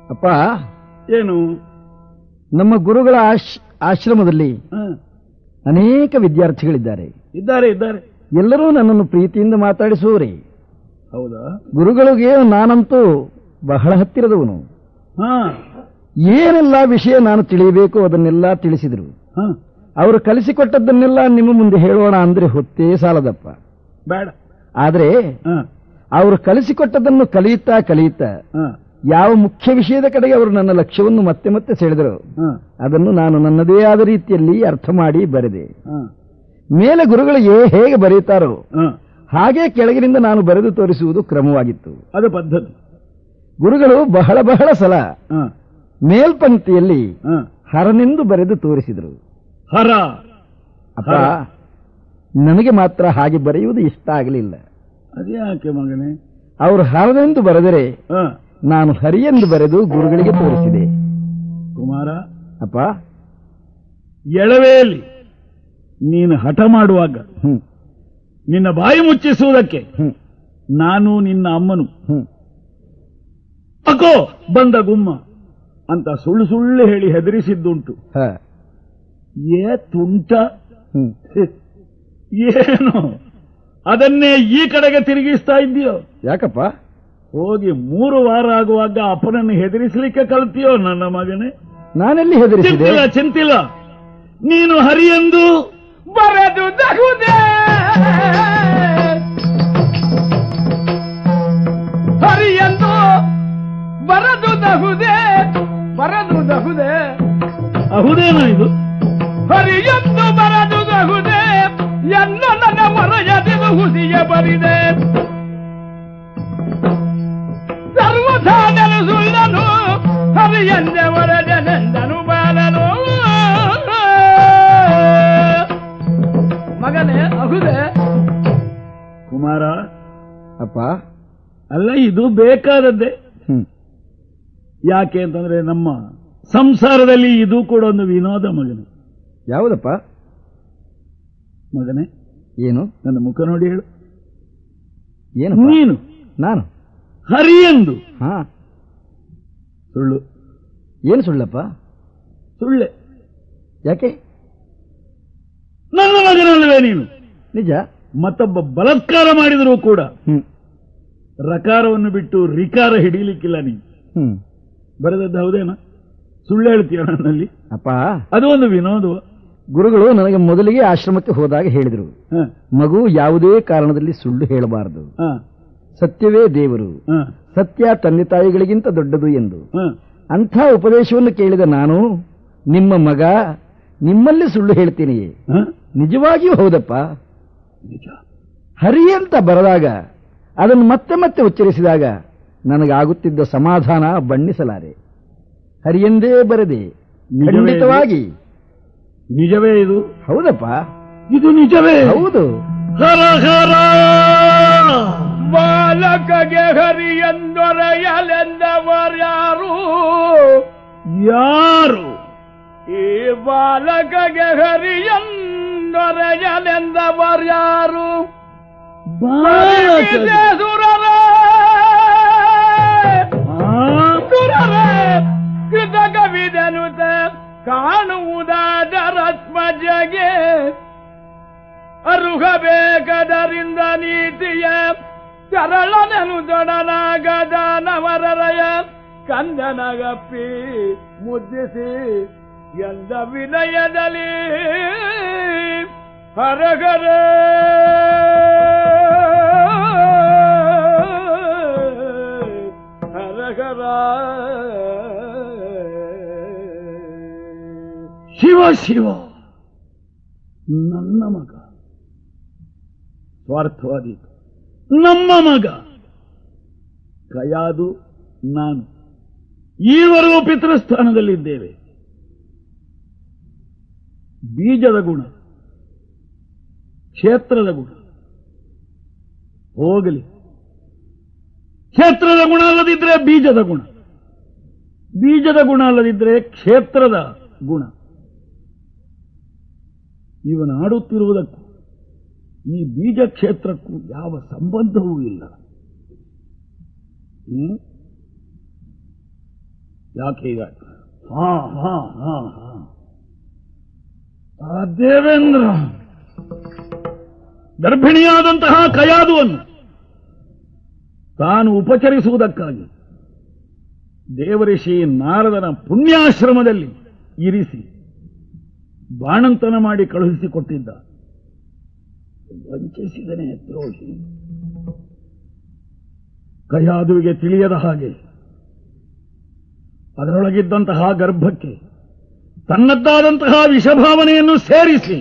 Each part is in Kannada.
ಅಪ್ಪ, ಏನು? ನಮ್ಮ ಗುರುಗಳ ಆಶ್ರಮದಲ್ಲಿ ಅನೇಕ ವಿದ್ಯಾರ್ಥಿಗಳಿದ್ದಾರೆ. ಇದ್ದಾರೆ. ಎಲ್ಲರೂ ನನ್ನನ್ನು ಪ್ರೀತಿಯಿಂದ ಮಾತಾಡಿಸುವರೇ. ಹೌದಾ? ಗುರುಗಳಿಗೆ ನಾನಂತೂ ಬಹಳ ಹತ್ತಿರದವನು. ಏನೆಲ್ಲ ವಿಷಯ ನಾನು ತಿಳಿಯಬೇಕು ಅದನ್ನೆಲ್ಲ ತಿಳಿಸಿದರು. ಅವರು ಕಲಿಸಿಕೊಟ್ಟದ್ದನ್ನೆಲ್ಲ ನಿಮ್ಮ ಮುಂದೆ ಹೇಳೋಣ ಅಂದ್ರೆ ಹೊತ್ತೇ ಸಾಲದಪ್ಪ. ಬೇಡ. ಆದ್ರೆ ಅವರು ಕಲಿಸಿಕೊಟ್ಟದನ್ನು ಕಲಿಯುತ್ತಾ ಯಾವ ಮುಖ್ಯ ವಿಷಯದ ಕಡೆಗೆ ಅವರು ನನ್ನ ಲಕ್ಷ್ಯವನ್ನು ಮತ್ತೆ ಮತ್ತೆ ಸೆಳೆದರು ಅದನ್ನು ನಾನು ನನ್ನದೇ ಆದ ರೀತಿಯಲ್ಲಿ ಅರ್ಥ ಮಾಡಿ ಬರೆದೆ. ಮೇಲೆ ಗುರುಗಳು ಹೇಗೆ ಬರೆಯುತ್ತಾರೋ ಹಾಗೆ ಕೆಳಗಿನಿಂದ ನಾನು ಬರೆದು ತೋರಿಸುವುದು ಕ್ರಮವಾಗಿತ್ತು. ಅದು ಪದ್ಧತಿ. ಗುರುಗಳು ಬಹಳ ಸಲ ಮೇಲ್ಪಂಕ್ತಿಯಲ್ಲಿ ಹರನೆಂದು ಬರೆದು ತೋರಿಸಿದರು. ಹರ ಅಪ್ಪ, ನನಗೆ ಮಾತ್ರ ಹಾಗೆ ಬರೆಯುವುದು ಇಷ್ಟ ಆಗಲಿಲ್ಲ. ಅದ್ಯಾಕೆ ಮಗನೇ? ಅವರು ಹರನೆಂದು ಬರೆದರೆ ನಾನು ಹರಿಯೆಂದು ಬರೆದು ಗುರುಗಳಿಗೆ ತೋರಿಸಿದೆ. ಕುಮಾರ, ಅಪ್ಪ, ಎಳವೆಯಲ್ಲಿ ನೀನು ಹಠ ಮಾಡುವಾಗ ನಿನ್ನ ಬಾಯಿ ಮುಚ್ಚಿಸುವುದಕ್ಕೆ ನಾನು ನಿನ್ನ ಅಮ್ಮನು ಅಕೋ ಬಂದ ಗುಮ್ಮ ಅಂತ ಸುಳ್ಳು ಹೇಳಿ ಹೆದರಿಸಿದ್ದುಂಟು. ತುಂಟ ಏನು ಅದನ್ನೇ ಈ ಕಡೆಗೆ ತಿರುಗಿಸ್ತಾ ಇದ್ದೀಯೋ? ಯಾಕಪ್ಪ? ಹೋಗಿ 3 ವಾರ ಆಗುವಾಗ ಅಪ್ಪನನ್ನು ಹೆದರಿಸಲಿಕ್ಕೆ ಕಲ್ತೀಯೋ ನನ್ನ ಮಗನೇ? ನಾನೆಲ್ಲಿ ಹೆದರಿಸಿದೆ? ಚಿಂತಿಲ್ಲ. ನೀನು ಹರಿಯೆಂದು ಬರೆದು ದಹುದೆ, ಹರಿಯೆಂದು ಬರೆದು ದಹುದೆ, ಅಹುದೇನೋ ಇದು? ಹರಿಯೆಂದು ಬರೆದು ದಹುದೆ ಎನ್ನ ನನ್ನ ಮರೆಯದಿದು ಹುಸಿಯ ಬರಿದೆ, ಸರ್ವಸಾಧನ ಸುಳ್ಳನು ಹರಿಯಂದೆ ವರದನೆಂದನು ಬಾಲನು. ಮಗನೇ ಅಹುದೆ. ಕುಮಾರ, ಅಪ್ಪ, ಅಲ್ಲ, ಇದು ಬೇಕಾದದ್ದೇ. ಯಾಕೆ ಅಂತಂದ್ರೆ ನಮ್ಮ ಸಂಸಾರದಲ್ಲಿ ಇದು ಕೂಡ ಒಂದು ವಿನೋದ ಮಗನೇ. ಯಾವುದಪ್ಪ? ಮಗನೇ, ಏನು? ನನ್ನ ಮುಖ ನೋಡಿ ಹೇಳು. ಏನು? ನೀನು ನಾನು ಹರಿಯೆಂದು ಸುಳ್ಳು. ಏನು ಸುಳ್ಳಪ್ಪ? ಸುಳ್ಳೆ. ಯಾಕೆ? ನನ್ನ ಮಗನಲ್ಲವೇ ನೀನು? ನಿಜ. ಮತ್ತೊಬ್ಬ ಬಲಾತ್ಕಾರ ಮಾಡಿದರೂ ಕೂಡ ರಕಾರವನ್ನು ಬಿಟ್ಟು ರಿಕಾರ ಹಿಡಿಯಲಿಕ್ಕಿಲ್ಲ ನೀನು. ಬರೆದದ್ದು ಹೌದೇನ? ಸುಳ್ಳು ಹೇಳ್ತೀಯ ನನ್ನಲ್ಲಿ? ಅಪ್ಪ, ಅದು ಒಂದು ವಿನೋದ. ಗುರುಗಳು ನನಗೆ ಮೊದಲಿಗೆ ಆಶ್ರಮಕ್ಕೆ ಹೋದಾಗ ಹೇಳಿದರು, ಮಗು ಯಾವುದೇ ಕಾರಣದಲ್ಲಿ ಸುಳ್ಳು ಹೇಳಬಾರದು, ಸತ್ಯವೇ ದೇವರು, ಸತ್ಯ ತಂದೆ ತಾಯಿಗಳಿಗಿಂತ ದೊಡ್ಡದು ಎಂದು. ಅಂಥ ಉಪದೇಶವನ್ನು ಕೇಳಿದ ನಾನು ನಿಮ್ಮ ಮಗ ನಿಮ್ಮಲ್ಲಿ ಸುಳ್ಳು ಹೇಳ್ತೀನಿಯೇ? ನಿಜವಾಗಿಯೂ ಹೌದಪ್ಪ. ನಿಜ. ಹರಿ ಅಂತ ಬರೆದಾಗ ಅದನ್ನು ಮತ್ತೆ ಮತ್ತೆ ಉಚ್ಚರಿಸಿದಾಗ ನನಗಾಗುತ್ತಿದ್ದ ಸಮಾಧಾನ ಬಣ್ಣಿಸಲಾರೆ. ಹರಿಯೆಂದೇ ಬರೆದೆ. ಖಂಡಿತವಾಗಿ ನಿಜವೇ ಇದು? ಹೌದಪ್ಪ, ಇದು ನಿಜವೇ. ಹೌದು. ಹರ ಹರ ಬಾಲಕಗೆ ಹರಿಯೆಂದೊರೆಯಲೆಂದವರ್ಯಾರು? ಯಾರು? ಈ ಬಾಲಕಗೆ ಹರಿಯೆಂದೊರೆಯಲೆಂದವರ್ಯಾರು? ಸುರರೇ ಕೃತಕವಿದನುತ ಕಾಣುವುದಾದರತ್ಮಜಗೆ ಅರುಹಬೇಕಾದರಿಂದ ನೀತಿಯ ಚರಳನನು ದೊಡನಾಗದ ನವರರಯ ಕಂದನಗಪ್ಪಿ ಮುದ್ದಿಸಿ ಎಂದ ವಿನಯದಲ್ಲಿ ಹರಗರ ಹರಗರ. ಶಿವ ಶಿವ, ನನ್ನ ಮಗ ಸ್ವಾರ್ಥವಾದಿ, ನಮ್ಮ ಮಗ ಕಯಾದು ನಾನು ಈವರೆಗೂ ಪಿತೃಸ್ಥಾನದಲ್ಲಿದ್ದೇವೆ. ಬೀಜದ ಗುಣ, ಕ್ಷೇತ್ರದ ಗುಣ ಹೋಗಲಿ. ಕ್ಷೇತ್ರದ ಗುಣ ಅಲ್ಲದಿದ್ರೆ ಬೀಜದ ಗುಣ, ಬೀಜದ ಗುಣ ಅಲ್ಲದಿದ್ರೆ ಕ್ಷೇತ್ರದ ಗುಣ. ಇವನು ಆಡುತ್ತಿರುವುದಕ್ಕೂ ಈ ಬೀಜ ಕ್ಷೇತ್ರಕ್ಕೂ ಯಾವ ಸಂಬಂಧವೂ ಇಲ್ಲ. ಯಾಕೆ ಈಗ ಹಾ ಹಾ ಹಾ ಹಾ ಆ ದೇವೇಂದ್ರ ಗರ್ಭಿಣಿಯಾದಂತಹ ಕಯಾದುವನ್ನು ತಾನು ಉಪಚರಿಸುವುದಕ್ಕಾಗಿ ದೇವಋಷಿ ನಾರದನ ಪುಣ್ಯಾಶ್ರಮದಲ್ಲಿ ಇರಿಸಿ ಬಾಣಂತನ ಮಾಡಿ ಕಳುಹಿಸಿಕೊಟ್ಟಿದ್ದ. ವಂಚಿಸಿದನೇ ದ್ರೋಹಿ. ಕಯಾದುವಿಗೆ ತಿಳಿಯದ ಹಾಗೆ ಅದರೊಳಗಿದ್ದಂತಹ ಗರ್ಭಕ್ಕೆ ತನ್ನದ್ದಾದಂತಹ ವಿಷಭಾವನೆಯನ್ನು ಸೇರಿಸಿ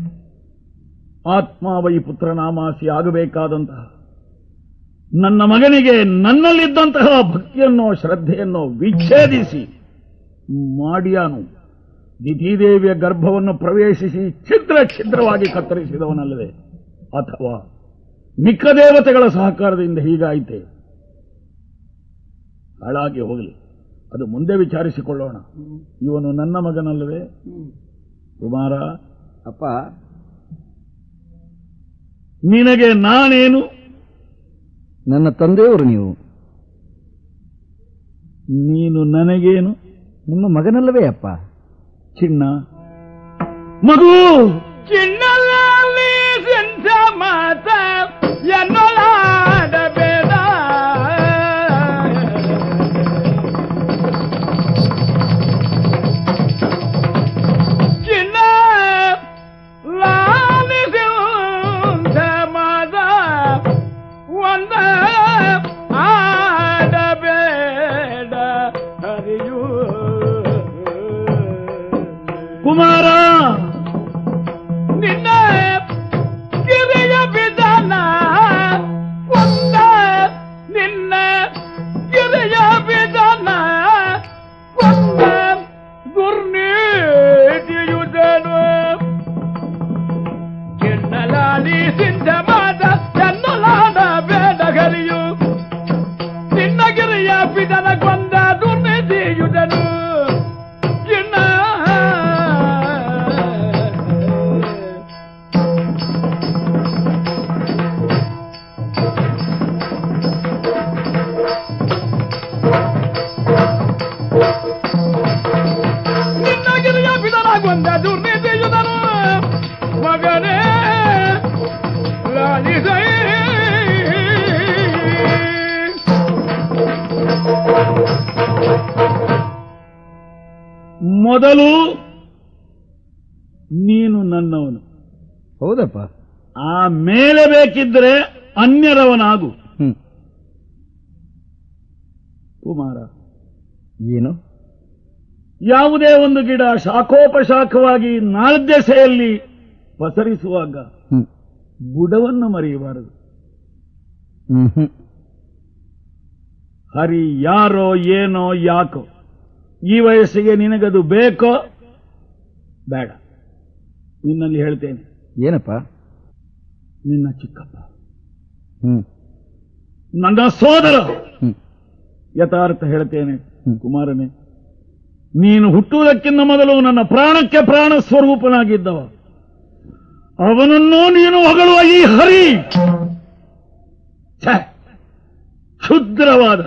ಆತ್ಮಾವೈ ಪುತ್ರನಾಮಾಸಿ ಆಗಬೇಕಾದಂತಹ ನನ್ನ ಮಗನಿಗೆ ನನ್ನಲ್ಲಿದ್ದಂತಹ ಭಕ್ತಿಯನ್ನೋ ಶ್ರದ್ಧೆಯನ್ನೋ ವಿಚ್ಛೇದಿಸಿ ಮಾಡಿಯಾನು ದಿತಿದೇವಿಯ ಗರ್ಭವನ್ನು ಪ್ರವೇಶಿಸಿ ಛಿದ್ರವಾಗಿ ಕತ್ತರಿಸಿದವನಲ್ಲವೇ? ಅಥವಾ ಮಿಕ್ಕ ದೇವತೆಗಳ ಸಹಕಾರದಿಂದ ಹೀಗಾಯಿತೆ? ಹಾಳಾಗಿ ಹೋಗಲಿ, ಅದು ಮುಂದೆ ವಿಚಾರಿಸಿಕೊಳ್ಳೋಣ. ಇವನು ನನ್ನ ಮಗನಲ್ಲವೇ? ಕುಮಾರ, ಅಪ್ಪ, ನಿನಗೆ ನಾನೇನು? ನನ್ನ ತಂದೆಯವರು ನೀವು. ನೀನು ನನಗೇನು? ನಿಮ್ಮ ಮಗನಲ್ಲವೇ ಅಪ್ಪ? ಚಿನ್ನ ಮಗು ಚಿನ್ನದಲ್ಲಿ ಸಿಂಚ ಮಾತ ಎನ್ನಲಾಡಬೇಡ. ಚಿನ್ನ ಲಾಲಿಸಿಂಚ ಮಾತ ಒಂದ ಆಡಬೇಡ ಹರಿಯೂ. ಕುಮಾರ, ನಿನ್ನ ಗಿರಿಯ ಬಿದನ ಒಂದ, ನಿನ್ನ ಗಿರಿಯ ಬಿದನ ಒಂದ ದುರ್ನೀತಿಯುದನು. ಚಿನ್ನಲಾಡಿ ಸಿಂಧ ಮಾದ ಚೆನ್ನಲಾಡ ಬೇಡಗರಿಯು. ನಿನ್ನ ಗಿರಿಯ ಬಿದನ ಕೊಂದ ದುರ್ನೀತಿಯುದನು. ಗೊಂದ ದುರ್ನೀತಿಯುದನು ಮಗನೇ ಲಾಲಿಸೈ. ಮೊದಲು ನೀನು ನನ್ನವನು. ಹೌದಪ್ಪ. ಆಮೇಲೆ ಬೇಕಿದ್ರೆ ಅನ್ಯರವನಾಗು. ಕುಮಾರ, ಏನು? ಯಾವುದೇ ಒಂದು ಗಿಡ ಶಾಖೋಪಶಾಖವಾಗಿ ನಾಲ್ದೆಸೆಯಲ್ಲಿ ಪಸರಿಸುವಾಗ ಬುಡವನ್ನು ಮರೆಯಬಾರದು. ಹರಿ ಯಾರೋ ಏನೋ ಯಾಕೋ, ಈ ವಯಸ್ಸಿಗೆ ನಿನಗದು ಬೇಕೋ ಬೇಡ, ನಿನ್ನಲ್ಲಿ ಹೇಳ್ತೇನೆ. ಏನಪ್ಪ? ನಿನ್ನ ಚಿಕ್ಕಪ್ಪ, ನನ್ನ ಸೋದರ. ಯಥಾರ್ಥ ಹೇಳ್ತೇನೆ ಕುಮಾರನೇ, ನೀನು ಹುಟ್ಟುವುದಕ್ಕಿಂತ ಮೊದಲು ನನ್ನ ಪ್ರಾಣಕ್ಕೆ ಪ್ರಾಣ ಸ್ವರೂಪನಾಗಿದ್ದವ. ಅವನನ್ನು ನೀನು ಹೊಗಳುವ ಈ ಹರಿ ಕ್ಷುದ್ರವಾದ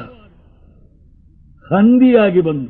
ಹಂದಿಯಾಗಿ ಬಂದು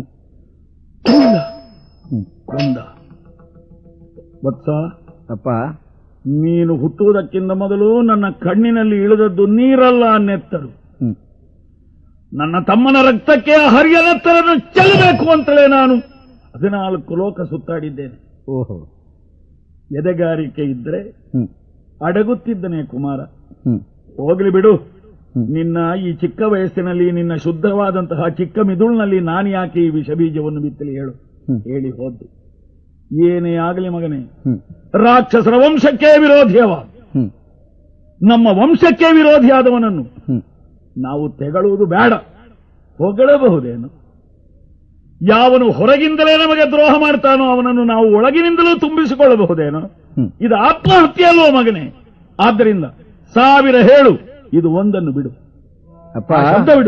ಕೊಂದ. ವತ್ಸ, ಅಪ್ಪ, ನೀನು ಹುಟ್ಟುವುದಕ್ಕಿಂತ ಮೊದಲು ನನ್ನ ಕಣ್ಣಿನಲ್ಲಿ ಇಳಿದದ್ದು ನೀರಲ್ಲ, ನೆತ್ತರು. ನನ್ನ ತಮ್ಮನ ರಕ್ತಕ್ಕೆ ಆ ಹರಿಯ ನೆತ್ತರನ್ನು ಚೆಲ್ಲಬೇಕು ಅಂತಲೇ ನಾನು 14 ಲೋಕ ಸುತ್ತಾಡಿದ್ದೇನೆ. ಓಹೋ, ಎದೆಗಾರಿಕೆ ಇದ್ರೆ ಅಡಗುತ್ತಿದ್ದನೆ ಕುಮಾರ. ಹೋಗ್ಲಿ ಬಿಡು. ನಿನ್ನ ಈ ಚಿಕ್ಕ ವಯಸ್ಸಿನಲ್ಲಿ, ನಿನ್ನ ಶುದ್ಧವಾದಂತಹ ಚಿಕ್ಕ ಮಿದುಳಿನಲ್ಲಿ ನಾನು ಯಾಕೆ ಈ ವಿಷಬೀಜವನ್ನು ಬಿತ್ತಲಿ ಹೇಳು? ಹೇಳಿ ಹೋದ್ದು. ಏನೇ ಆಗಲಿ ಮಗನೇ, ರಾಕ್ಷಸರ ವಂಶಕ್ಕೆ ವಿರೋಧಿಯವ, ನಮ್ಮ ವಂಶಕ್ಕೆ ವಿರೋಧಿಯಾದವನನ್ನು ನಾವು ತೆಗಳುವುದು ಬೇಡ, ಹೊಗಳಬಹುದೇನು? ಯಾವನು ಹೊರಗಿಂದಲೇ ನಮಗೆ ದ್ರೋಹ ಮಾಡ್ತಾನೋ ಅವನನ್ನು ನಾವು ಒಳಗಿನಿಂದಲೂ ತುಂಬಿಸಿಕೊಳ್ಳಬಹುದೇನೋ? ಇದು ಆತ್ಮಹತ್ಯೆಯಲ್ಲೋ ಮಗನೇ? ಆದ್ದರಿಂದ 1000 ಹೇಳು, ಇದು ಒಂದನ್ನು ಬಿಡು. ಅಪ್ಪ, ಶಬ್ದ ಬಿಡು.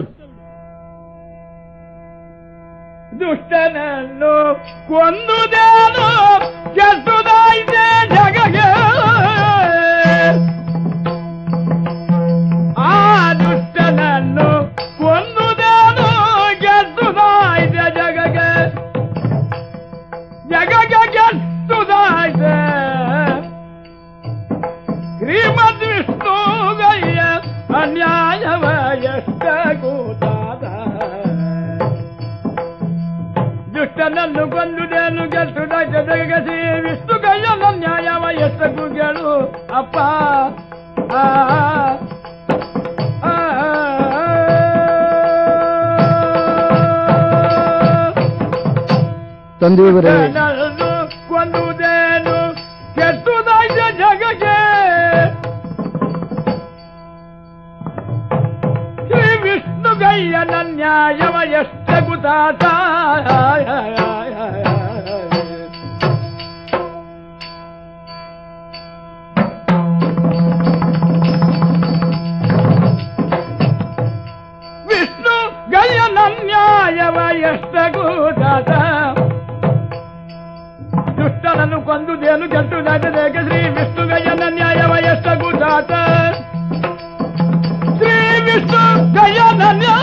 ದುಷ್ಟನನ್ನು ಕೊಂದುದೇನು ಕೆಟ್ಟುದಾಯಿತೆ ಜಗಗೆ. ಆ ದುಷ್ಟನನ್ನು ಕೊಂದುದೇನು ಕೆಟ್ಟುದಾಯಿತೆ ದುಷ್ಟನನ್ನು ಕೊಂದುದೇನು ಗೆಟ್ಟುದಾಯ್ತ ಜಗಸಿ ವಿಷ್ಣು ಕೈಯನ ನ್ಯಾಯವ ಎಷ್ಟಕ್ಕೂ ಕೇಳು ಅಪ್ಪ ತಂದೆಯವರೇ ಕೊಂದುದೇನು ಕೆಟ್ಟುದಾಯ್ತ ಜಗಕ್ಕೆ ಶ್ರೀ ವಿಷ್ಣು ಗಯ್ಯನ ನ್ಯಾಯವ ಎಷ್ಟಕ್ಕೂ ತಾತ ವಿಷ್ಣು ಗಯ್ಯನ ನ್ಯಾಯವ ಎಷ್ಟಕ್ಕೂ ತಾತ ದುಷ್ಟನನ್ನು ಕೊಂದುದೇನು ಕೆಟ್ಟುದಾಟದೇಕೆ ಶ್ರೀ ವಿಷ್ಣು ಗಯ್ಯನ ನ್ಯಾಯವ ಎಷ್ಟಕ್ಕೂ ತಾತ ಶ್ರೀ ವಿಷ್ಣು ಗಯ್ಯನ